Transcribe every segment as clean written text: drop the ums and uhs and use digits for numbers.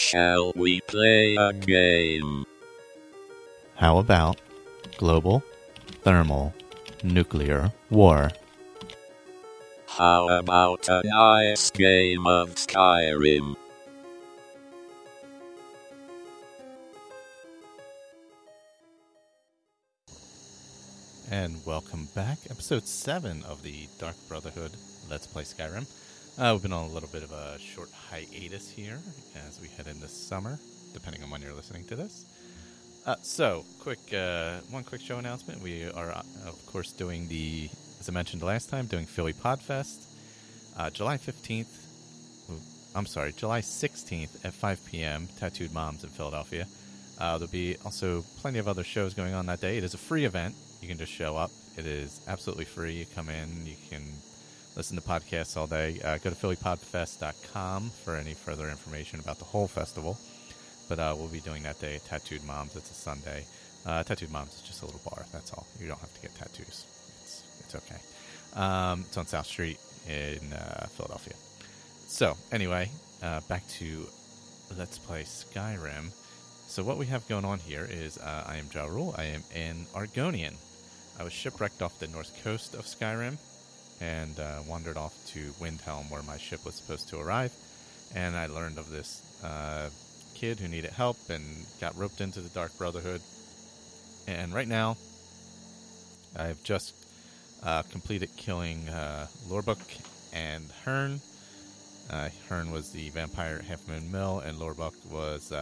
Shall we play a game? How about global, thermal, nuclear war? How about a nice game of Skyrim? And welcome back. Episode 7 of the Dark Brotherhood Let's Play Skyrim. We've been on a little bit of a short hiatus here as we head into summer, depending on when you're listening to this. One quick show announcement. We are, of course, doing as I mentioned last time, doing Philly Podfest. July 16th at 5 p.m., Tattooed Moms in Philadelphia. There'll be also plenty of other shows going on that day. It is a free event. You can just show up. It is absolutely free. You come in, you can listen to podcasts all day. Go to phillypodfest.com for any further information about the whole festival. But we'll be doing that day at Tattooed Moms. It's a Sunday. Tattooed Moms is just a little bar. That's all. You don't have to get tattoos. It's okay. It's on South Street in Philadelphia. So, anyway, back to Let's Play Skyrim. So what we have going on here is I am Ja Rule. I am an Argonian. I was shipwrecked off the north coast of Skyrim and wandered off to Windhelm where my ship was supposed to arrive. And I learned of this kid who needed help and got roped into the Dark Brotherhood. And right now, I've just completed killing Lorbuk and Hearn. Hearn was the vampire at Half Moon Mill, and Lorbuk was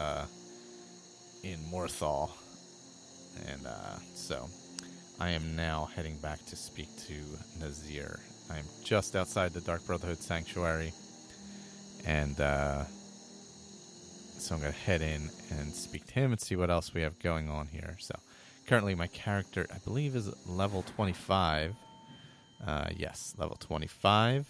in Morthal. And so I am now heading back to speak to Nazir. I am just outside the Dark Brotherhood Sanctuary, and so I'm going to head in and speak to him and see what else we have going on here. So currently my character, I believe, is level 25. Yes, level 25.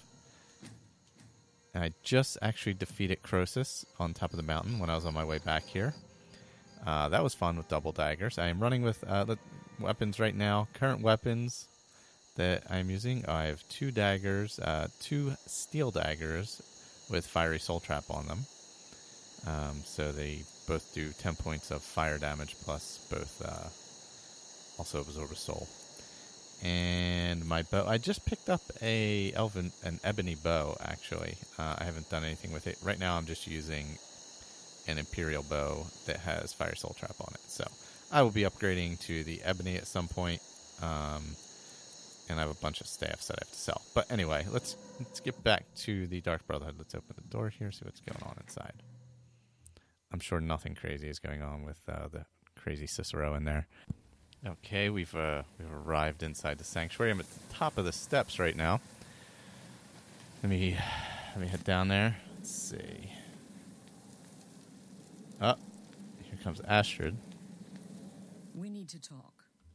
And I just actually defeated Croesus on top of the mountain when I was on my way back here. That was fun with double daggers. I am running with the weapons right now. Current weapons that I'm using, I have 2 daggers, 2 steel daggers with fiery soul trap on them. So they both do 10 points of fire damage plus both also absorb a soul. And my bow, I just picked up an ebony bow, actually. I haven't done anything with it. Right now I'm just using an Imperial bow that has fire soul trap on it. So I will be upgrading to the ebony at some point. And I have a bunch of staffs that I have to sell. But anyway, let's get back to the Dark Brotherhood. Let's open the door here, see what's going on inside. I'm sure nothing crazy is going on with the crazy Cicero in there. Okay, we've arrived inside the sanctuary. I'm at the top of the steps right now. Let me head down there. Let's see. Oh, here comes Astrid. We need to talk.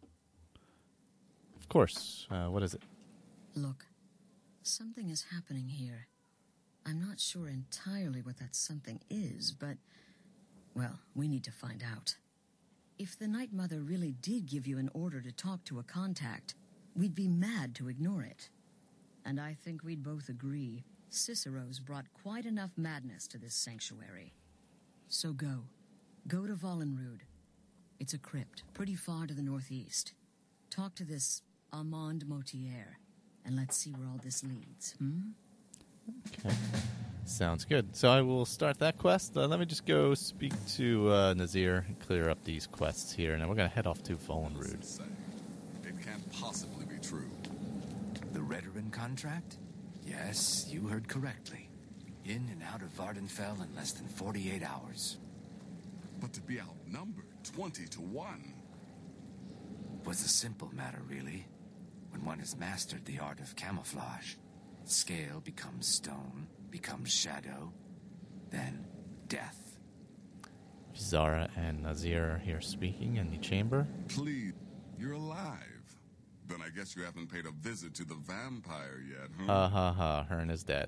Of course. What is it? Look, something is happening here. I'm not sure entirely what that something is, but, well, we need to find out. If the Night Mother really did give you an order to talk to a contact, we'd be mad to ignore it. And I think we'd both agree Cicero's brought quite enough madness to this sanctuary. So go. Go to Vollenrud. It's a crypt, pretty far to the northeast. Talk to this Armand Motier, and let's see where all this leads, Okay. Sounds good. So I will start that quest. Let me just go speak to Nazir and clear up these quests here, and then we're going to head off to Vollenrud. It can't possibly be true. The Redoran contract? Yes, you heard correctly. In and out of Vardenfell in less than 48 hours. But to be outnumbered 20 to 1. Was a simple matter, really. When one has mastered the art of camouflage, scale becomes stone, becomes shadow, then death. Zara and Nazir are here speaking in the chamber. Please, you're alive. Then I guess you haven't paid a visit to the vampire yet, huh? Hearn is dead.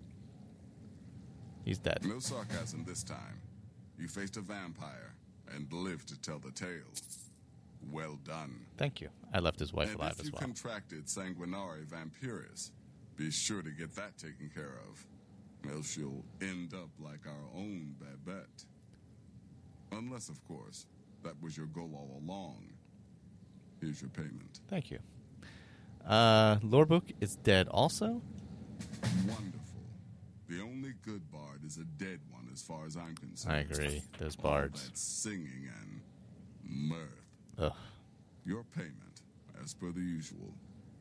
He's dead. No sarcasm this time. You faced a vampire and lived to tell the tale. Well done. Thank you. I left his wife alive if as you well. contracted Sanguinari Vampiris, be sure to get that taken care of. Else you'll end up like our own Babette. Unless, of course, that was your goal all along. Here's your payment. Thank you. Lorebook is dead also? Wonderful. The only good bard is a dead one as far as I'm concerned. I agree. Those All bards. that singing and mirth. Ugh. Your payment, as per the usual.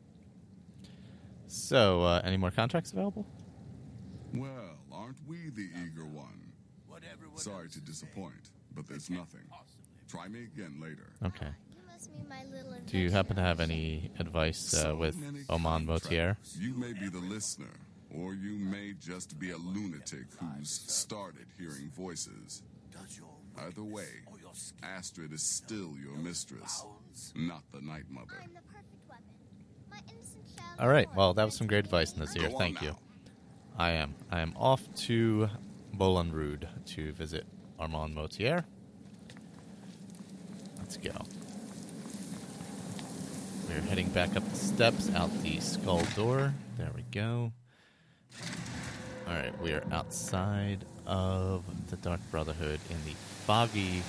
So, any more contracts available? Well, aren't we the eager one? Sorry to disappoint, but there's nothing. Try me again later. Okay. You must mean my little Do you happen to have any advice So with many Oman Motier? contracts. You may be the listener, or you may just be a lunatic who's started hearing voices. Either way, Astrid is still your mistress, not the Night Mother. I'm the perfect weapon. My innocent child. All right. Well, that was some great advice, Nazir. Go on Thank you. now. I am off to Bolanrud to visit Armand Motier. Let's go. We're heading back up the steps, out the skull door. There we go. All right, we are outside of the Dark Brotherhood in the foggy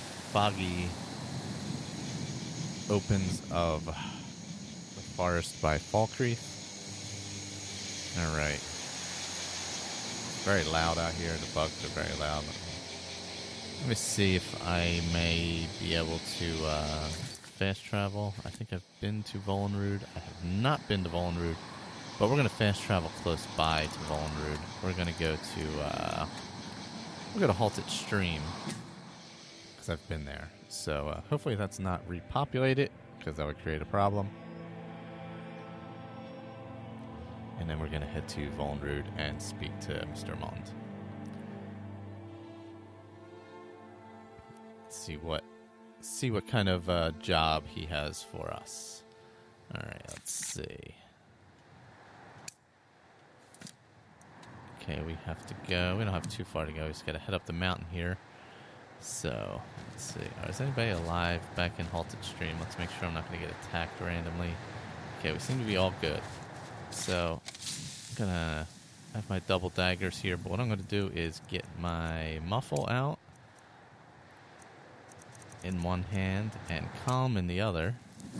opens of the forest by Falkreath. All right. Very loud out here. The bugs are very loud. Let me see if I may be able to fast travel. I think I've been to Volenrud. I have not been to Volenrud, but we're going to fast travel close by to Volenrud. We're going to go to Halted Stream because I've been there. So hopefully that's not repopulated because that would create a problem. And then we're going to head to Volenrud and speak to Mr. Mond. See what kind of job he has for us. All right, let's see. Okay, we have to go. We don't have too far to go. We just got to head up the mountain here. So, let's see. Is anybody alive back in Halted Stream? Let's make sure I'm not going to get attacked randomly. Okay, we seem to be all good. So, I'm going to have my double daggers here, but what I'm going to do is get my muffle out in one hand and calm in the other,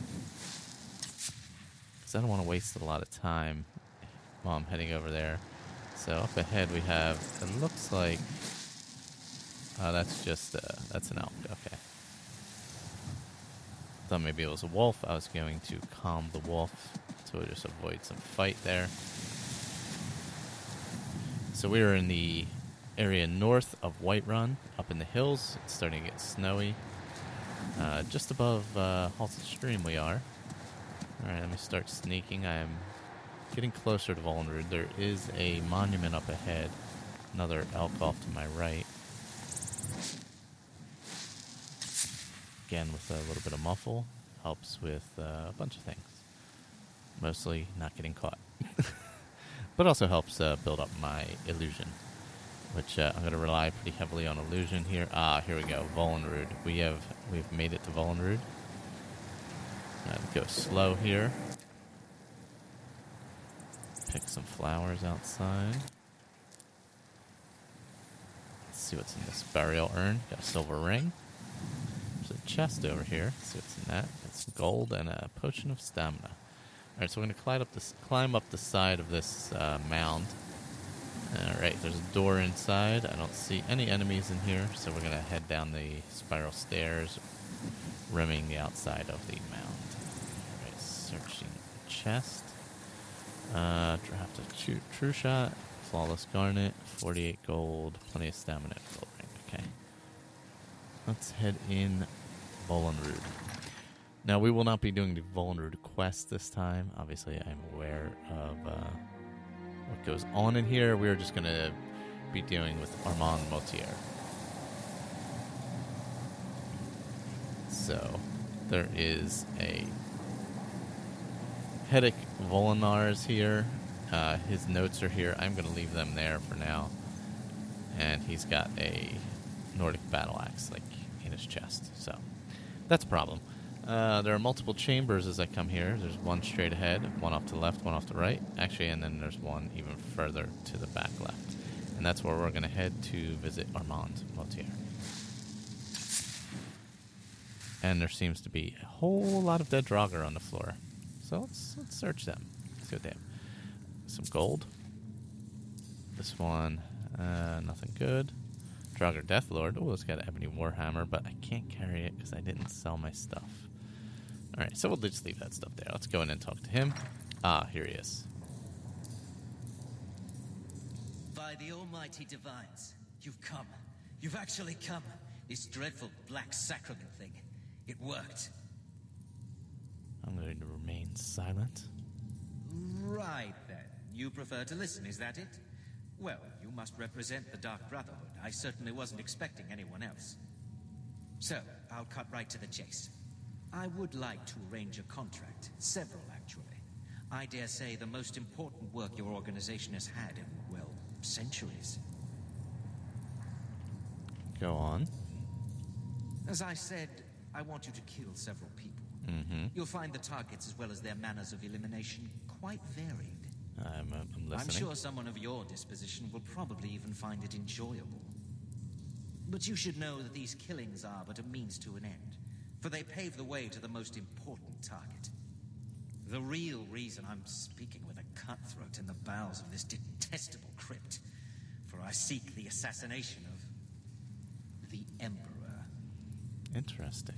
because I don't want to waste a lot of time while I'm heading over there. So up ahead we have, it looks like, that's just, that's an elk, okay. Thought maybe it was a wolf. I was going to calm the wolf to just avoid some fight there. So we are in the area north of Whiterun, up in the hills. It's starting to get snowy. Just above Halted Stream we are. Alright, let me start sneaking. I am getting closer to Volenrud. There is a monument up ahead. Another elk off to my right. Again, with a little bit of muffle. Helps with a bunch of things. Mostly not getting caught. But also helps build up my illusion, which I'm going to rely pretty heavily on illusion here. Here we go, Volenrud. We've made it to Volenrud. Go slow here. Pick some flowers outside. Let's see what's in this burial urn. Got a silver ring. There's a chest over here. Let's see what's in that. Got some gold and a potion of stamina. Alright, so we're going to climb up the side of this mound. Alright, there's a door inside. I don't see any enemies in here, so we're going to head down the spiral stairs, rimming the outside of the mound. Alright, searching the chest. Draft a true shot, flawless garnet, 48 gold, plenty of stamina, gold ring. Okay. Let's head in Volenrud. Now, we will not be doing the Volenrud quest this time. Obviously, I'm aware of what goes on in here. We're just going to be dealing with Armand Motier. So, there is a Hedek Volinars here. His notes are here. I'm going to leave them there for now. And he's got a Nordic battle axe, like, in his chest. So, that's a problem. There are multiple chambers as I come here. There's one straight ahead, one off to the left, one off to the right. Actually, and then there's one even further to the back left. And that's where we're going to head to visit Armand Motier. And there seems to be a whole lot of dead Draugr on the floor. So let's search them. See what they have. Some gold. This one, nothing good. Draugr Deathlord. Oh, it's got an Ebony Warhammer, but I can't carry it because I didn't sell my stuff. Alright, so we'll just leave that stuff there. Let's go in and talk to him. Ah, here he is. By the almighty divines, you've come. You've actually come. This dreadful black sacrament thing. It worked. I'm going to remain silent. Right then. You prefer to listen, is that it? Well, you must represent the Dark Brotherhood. I certainly wasn't expecting anyone else. So, I'll cut right to the chase. I would like to arrange a contract. Several, actually. I dare say the most important work your organization has had in, well, centuries. Go on. As I said, I want you to kill several people. You'll find the targets as well as their manners of elimination quite varied. I'm listening. I'm sure someone of your disposition will probably even find it enjoyable. But you should know that these killings are but a means to an end, for they pave the way to the most important target. The real reason I'm speaking with a cutthroat in the bowels of this detestable crypt, for I seek the assassination of the Emperor. Interesting.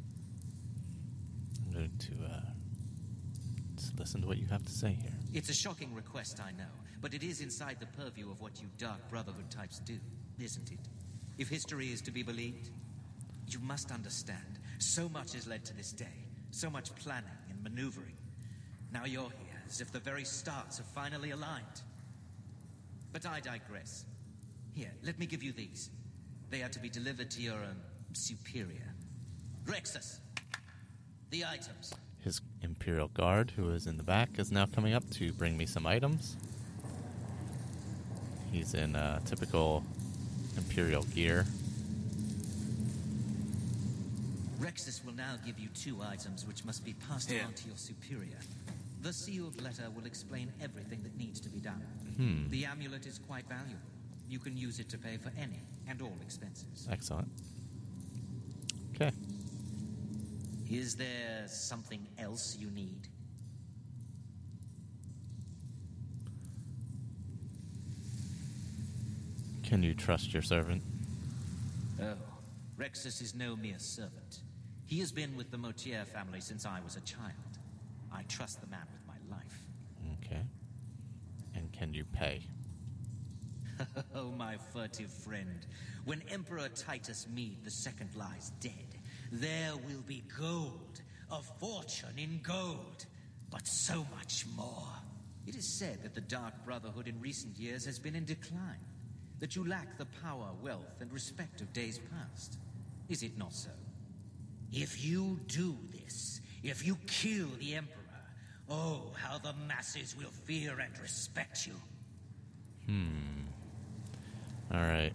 I'm going to just listen to what you have to say here. It's a shocking request, I know, but it is inside the purview of what you Dark Brotherhood types do, isn't it? If history is to be believed, you must understand, so much has led to this day, so much planning and maneuvering. Now you're here, as if the very stars have finally aligned. But I digress. Here, let me give you these. They are to be delivered to your superior. Rexus, the items. His Imperial Guard, who is in the back, is now coming up to bring me some items. He's in typical Imperial gear. Rexus will now give you 2 items which must be passed on to your superior. The sealed letter will explain everything that needs to be done. The amulet is quite valuable. You can use it to pay for any and all expenses. Excellent. Okay. Is there something else you need? Can you trust your servant? Oh, Rexus is no mere servant. He has been with the Motier family since I was a child. I trust the man with my life. Okay. And can you pay? Oh, my furtive friend. When Emperor Titus Mede II lies dead, there will be gold, a fortune in gold, but so much more. It is said that the Dark Brotherhood in recent years has been in decline, that you lack the power, wealth, and respect of days past. Is it not so? If you do this, if you kill the Emperor, oh, how the masses will fear and respect you. All right.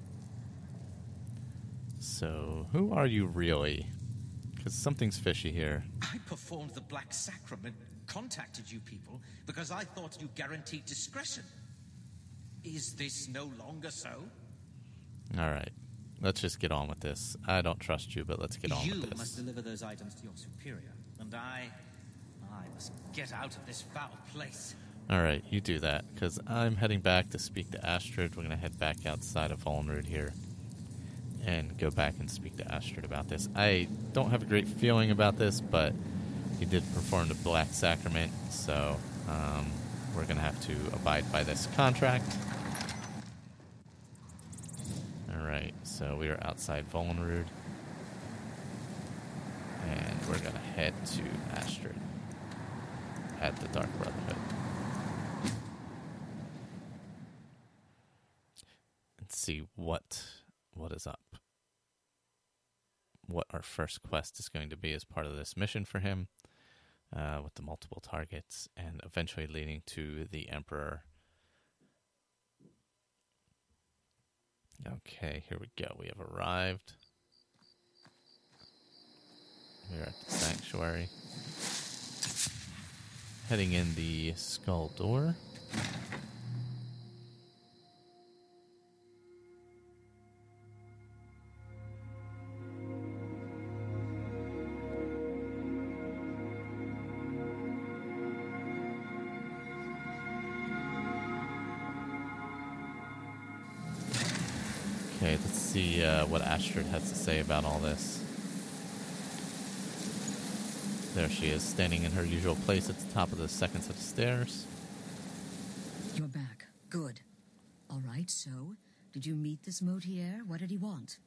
So, who are you really? Because something's fishy here. I performed the Black Sacrament, contacted you people, because I thought you guaranteed discretion. Is this no longer so? All right. Let's just get on with this. I don't trust you, but let's get on with You this. must deliver those items to your superior, and I must get out of this foul place. All right, you do that, because I'm heading back to speak to Astrid. We're going to head back outside of Vollenrud here and go back and speak to Astrid about this. I don't have a great feeling about this, but he did perform the Black Sacrament, so we're going to have to abide by this contract. All right, so we are outside Vollenrud, and we're going to head to Astrid at the Dark Brotherhood. See what is up, what our first quest is going to be as part of this mission for him, with the multiple targets and eventually leading to the Emperor. Okay, here we go. We have arrived. We are at the sanctuary, heading in the Skull Door. Okay, let's see what Astrid has to say about all this. There she is, standing in her usual place at the top of the second set of stairs. You're back. Good. All right, so, did you meet this Motier? What did he want?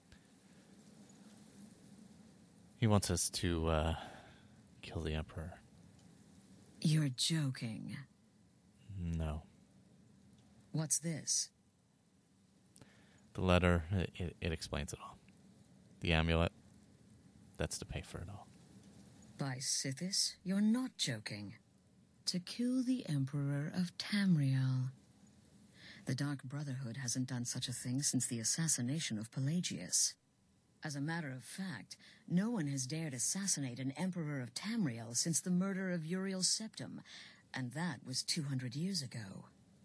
He wants us to kill the Emperor. You're joking. No. What's this? The letter, it explains it all. The amulet, that's to pay for it all. By Sithis, you're not joking. To kill the Emperor of Tamriel. The Dark Brotherhood hasn't done such a thing since the assassination of Pelagius. As a matter of fact, no one has dared assassinate an Emperor of Tamriel since the murder of Uriel Septim, and that was 200 years ago.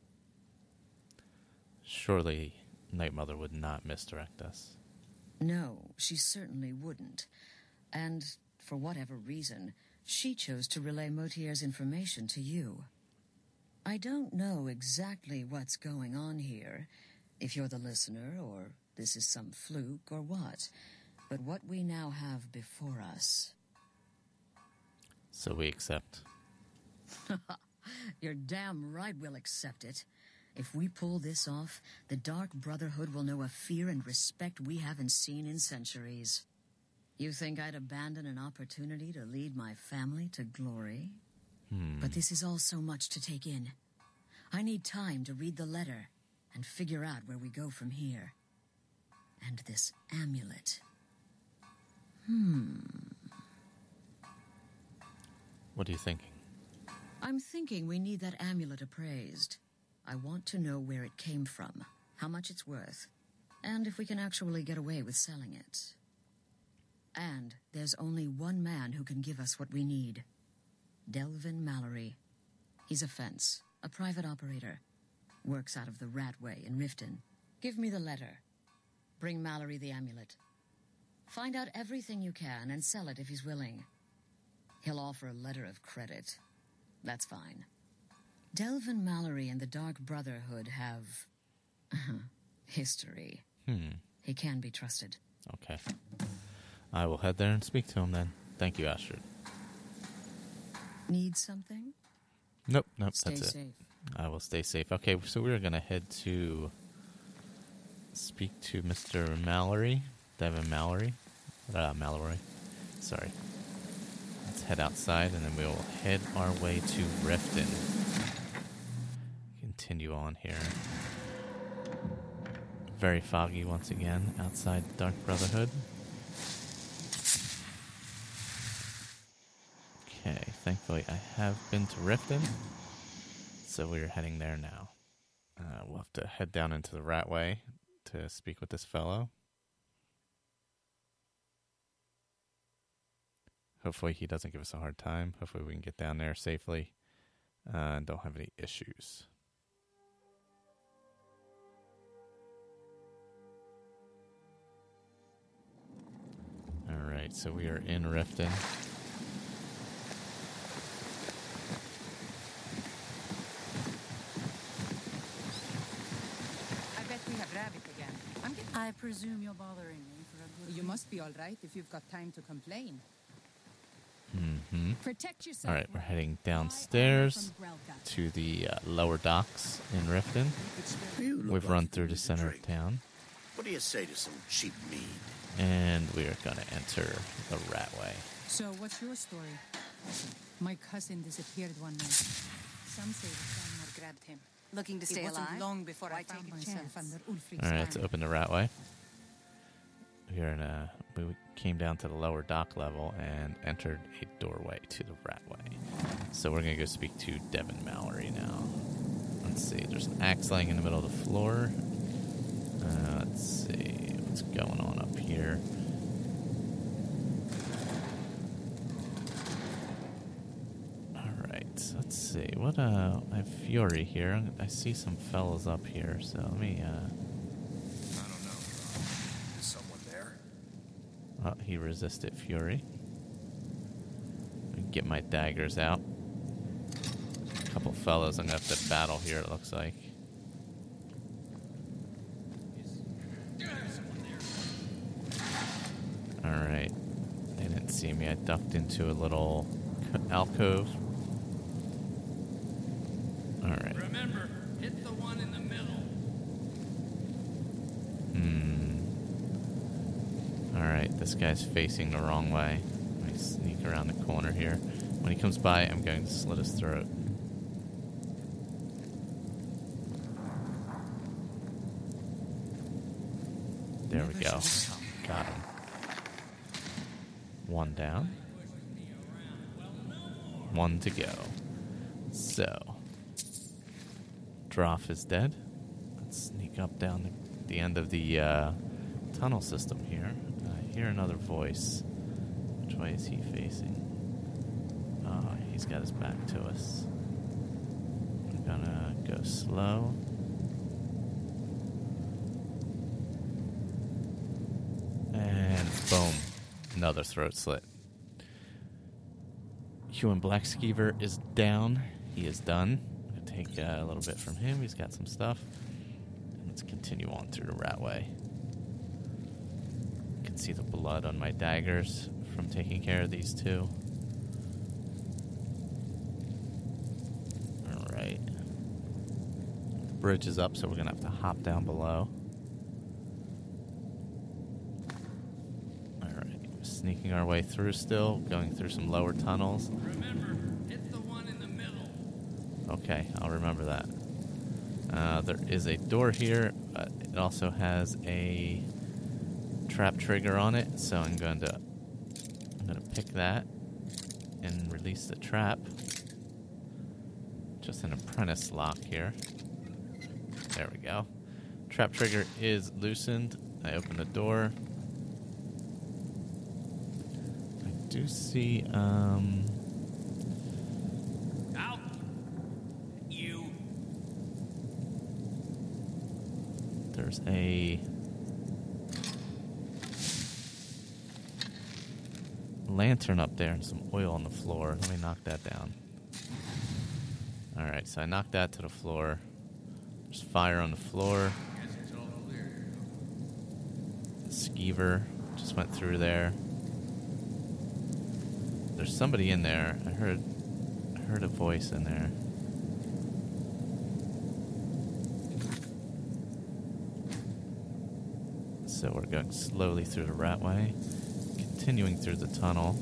Surely Night Mother would not misdirect us. No, she certainly wouldn't. And, for whatever reason, she chose to relay Motier's information to you. I don't know exactly what's going on here, if you're the listener, or this is some fluke, or what. But what we now have before us... So we accept. You're damn right we'll accept it. If we pull this off, the Dark Brotherhood will know a fear and respect we haven't seen in centuries. You think I'd abandon an opportunity to lead my family to glory? But this is all so much to take in. I need time to read the letter and figure out where we go from here. And this amulet. What are you thinking? I'm thinking we need that amulet appraised. I want to know where it came from, how much it's worth, and if we can actually get away with selling it. And there's only one man who can give us what we need. Delvin Mallory. He's a fence, a private operator. Works out of the Ratway in Riften. Give me the letter. Bring Mallory the amulet. Find out everything you can and sell it if he's willing. He'll offer a letter of credit. That's fine. Delvin Mallory and the Dark Brotherhood have... history. He can be trusted. Okay. I will head there and speak to him then. Thank you, Astrid. Need something? Nope, Stay that's it. safe. I will stay safe. Okay, so we're going to head to speak to Mr. Mallory. Devin Mallory. Mallory. Sorry. Let's head outside, and then we will head our way to Riften. Continue on here. Very foggy once again outside Dark Brotherhood. Okay, thankfully I have been to Riften, so we're heading there now. We'll have to head down into the Ratway to speak with this fellow. Hopefully he doesn't give us a hard time. Hopefully we can get down there safely and don't have any issues. Alright, so we are in Riften. I bet we have rabbit again. I presume you're bothering me for a good You must be all right if you've got time to complain. Protect yourself. Alright, we're heading downstairs to the lower docks in Riften. We've run through the center of town. What do you say to some cheap mead? And we are going to enter the Ratway. So, what's your story? My cousin disappeared one night. Some say the Sandmar grabbed him. Looking to stay It wasn't alive? long before Why I found take a myself chance? under Ulfric's Alright, let's banner. open the Ratway. We came down to the lower dock level and entered a doorway to the Ratway. So we're going to go speak to Devin Mallory now. Let's see, there's an axe laying in the middle of the floor. Let's see what's going on up here. Alright, let's see. What, I have Fury here. I see some fellas up here, so let me, I don't know. Is someone there? Oh, he resisted Fury. Get my daggers out. A couple fellows I'm going to have to battle here, it looks like. see me. I ducked into a little alcove. Alright. Remember, hit the one in the middle. Alright, this guy's facing the wrong way. Let me sneak around the corner here. When he comes by, I'm going to slit his throat. There we go. Got him. One down. One to go. So, Droff is dead. Let's sneak up down the end of the tunnel system here. I hear another voice. Which way is he facing? Oh, he's got his back to us. I'm gonna go slow. And boom. Another throat slit. Human Black Skeever is down. He is done. I'm going to take a little bit from him. He's got some stuff. And let's continue on through the Ratway. You can see the blood on my daggers from taking care of these two. Alright. The bridge is up, so we're going to have to hop down below. Sneaking our way through still, going through some lower tunnels. Remember, hit the one in the middle. Okay, I'll remember that. There is a door here, but it also has a trap trigger on it, so I'm going to pick that and release the trap. Just an apprentice lock here. There we go. Trap trigger is loosened. I open the door. Do see Out. You. There's a lantern up there and some oil on the floor. Let me knock that down. Alright, so I knocked that to the floor. There's fire on the floor. Skeever just went through there. There's somebody in there. I heard a voice in there. So we're going slowly through the Ratway, continuing through the tunnel.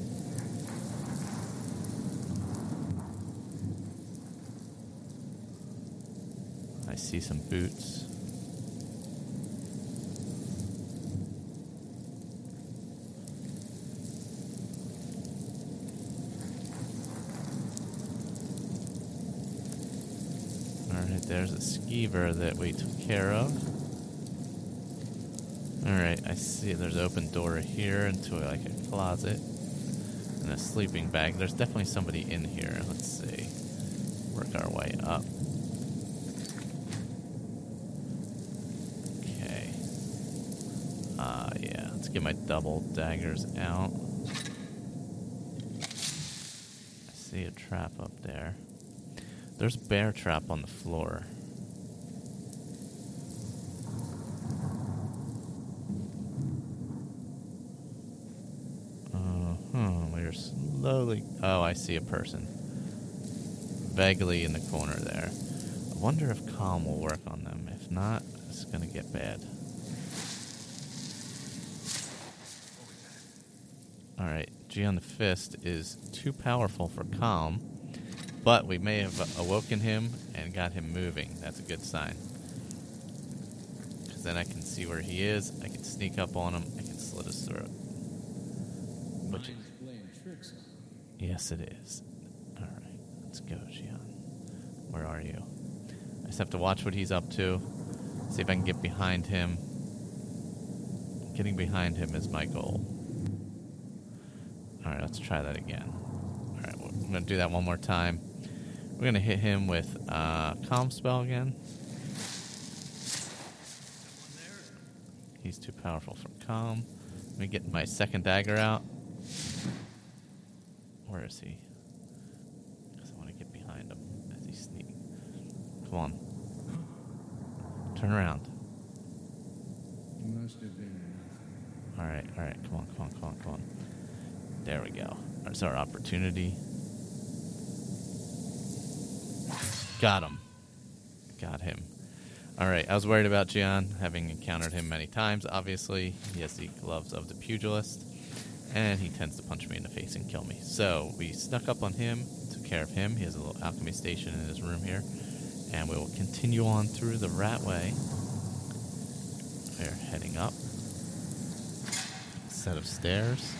I see some boots. There's a skeever that we took care of. Alright, I see there's an open door here into like a closet and a sleeping bag. There's definitely somebody in here. Let's see. Work our way up. Okay. Yeah. Let's get my double daggers out. I see a trap up there. There's a bear trap on the floor. We're slowly... Oh, I see a person. Vaguely in the corner there. I wonder if calm will work on them. If not, it's going to get bad. Alright, G on the Fist is too powerful for calm. But we may have awoken him and got him moving. That's a good sign. Because then I can see where he is. I can sneak up on him. I can slit his throat. But playing tricks. Yes, it is. Alright, let's go, Gian. Where are you? I just have to watch what he's up to. See if I can get behind him. Getting behind him is my goal. Alright, let's try that again. Alright, I'm going to do that one more time. We're going to hit him with Calm Spell again. He's too powerful for Calm. Let me get my second dagger out. Where is he? Because I want to get behind him as he sneaks. Come on. Turn around. You must have been. Alright, come on. There we go. There's our opportunity. Got him. Got him. Alright, I was worried about Gian, having encountered him many times, obviously. He has the gloves of the pugilist, and he tends to punch me in the face and kill me. So, we snuck up on him, took care of him. He has a little alchemy station in his room here. And we will continue on through the Ratway. We're heading up. Set of stairs.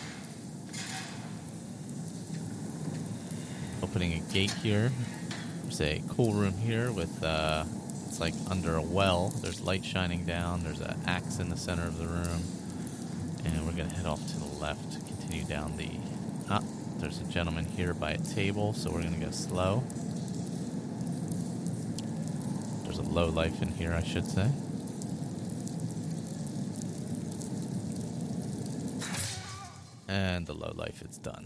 Opening a gate here. There's a cool room here with, it's like under a well. There's light shining down. There's an axe in the center of the room. And we're going to head off to the left, continue down the... there's a gentleman here by a table, so we're going to go slow. There's a low life in here, I should say. And the low life is done.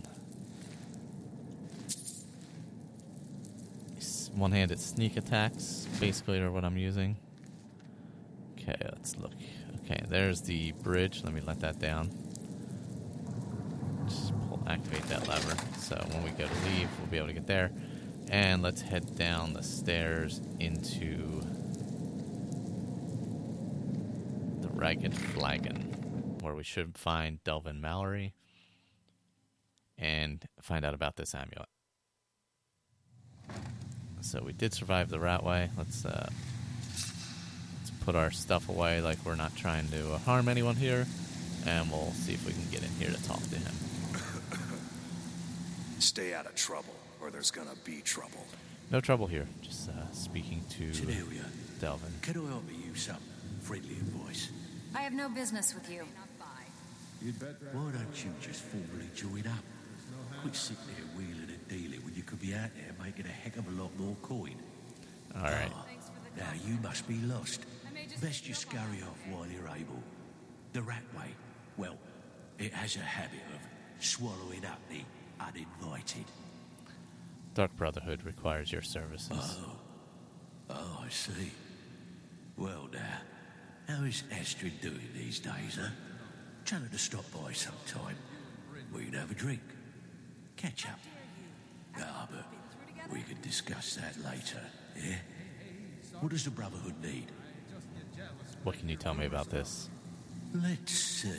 One-handed sneak attacks, basically, are what I'm using. Okay, let's look. Okay, there's the bridge. Let me let that down. Just activate that lever. So when we go to leave, we'll be able to get there. And let's head down the stairs into the Ragged Flagon, where we should find Delvin Mallory and find out about this amulet. So we did survive the Ratway. Let's put our stuff away like we're not trying to harm anyone here, and we'll see if we can get in here to talk to him. Stay out of trouble, or there's gonna be trouble. No trouble here. Just speaking to Cornelia, Delvin. Can I offer you some friendly advice? I have no business with you. Why don't you just formally join up? Quit sitting there wheeling and dealing when you could be out there making a heck of a lot more coin. All right. Now you must be lost. Best you scurry off while you're able. The Ratway, well, it has a habit of swallowing up the uninvited. Dark Brotherhood requires your services. Oh, I see. Well now, how is Astrid doing these days, huh? Tell her to stop by sometime. We can have a drink. Catch up. But we can discuss that later, yeah? What does the Brotherhood need? What can you tell me about this? Let's see.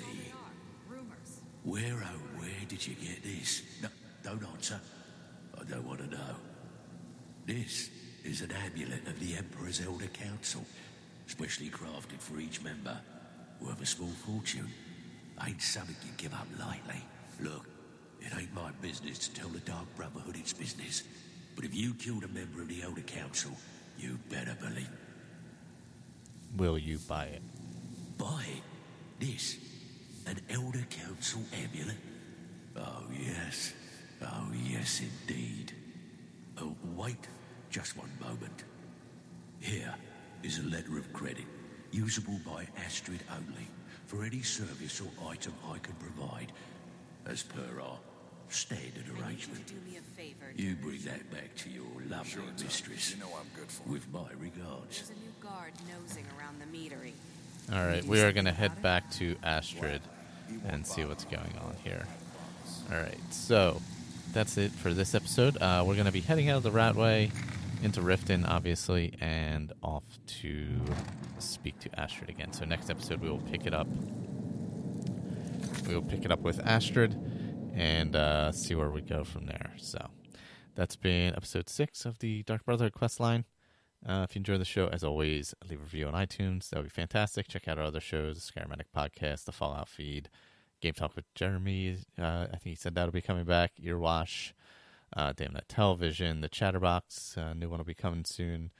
Where did you get this? No, don't answer. I don't want to know. This is an amulet of the Emperor's Elder Council, specially crafted for each member. Worth a small fortune. Ain't something you give up lightly. Look, it ain't my business to tell the Dark Brotherhood its business. But if you killed a member of the Elder Council, you better believe. Will you buy it? Buy it? This? An Elder Council amulet? Oh, yes. Oh, yes, indeed. Oh, wait just one moment. Here is a letter of credit, usable by Astrid only, for any service or item I can provide, as per our standard arrangement. You bring that back to your lovely mistress. You know I'm good for with my regards. There's a new guard nosing around the meadery. All right, we are going to head back to Astrid and see what's going on here. All right, so that's it for this episode. We're going to be heading out of the Ratway into Riften, obviously, and off to speak to Astrid again. So next episode, we will pick it up. We will pick it up with Astrid and see where we go from there. So that's been episode 6 of the Dark Brotherhood questline. If you enjoy the show, as always, leave a review on iTunes. That would be fantastic. Check out our other shows, the Skyrimatic Podcast, the Fallout Feed, Game Talk with Jeremy. I think he said that'll be coming back. Earwash, Damn Television, the Chatterbox. New one will be coming soon.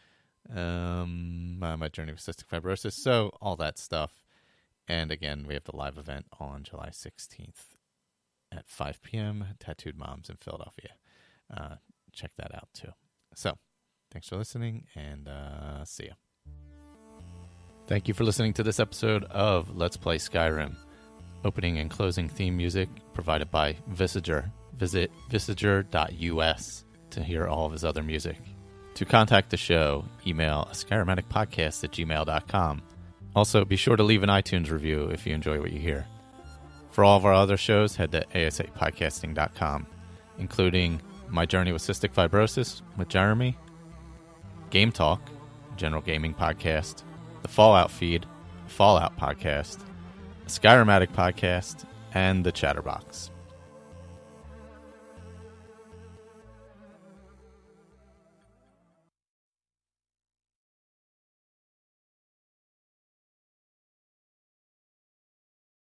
My Journey with Cystic Fibrosis. So all that stuff. And again, we have the live event on July 16th at 5 p.m. Tattooed Moms in Philadelphia. Check that out too. So thanks for listening, and see ya. Thank you for listening to this episode of Let's Play Skyrim. Opening and closing theme music provided by Visager. Visit visager.us to hear all of his other music. To contact the show, email skyrimaticpodcast@gmail.com. Also, be sure to leave an iTunes review if you enjoy what you hear. For all of our other shows, head to asapodcasting.com, including My Journey with Cystic Fibrosis with Jeremy, Game Talk, General Gaming Podcast, the Fallout Feed, Fallout Podcast, the Skyrim Addict Podcast, and the Chatterbox.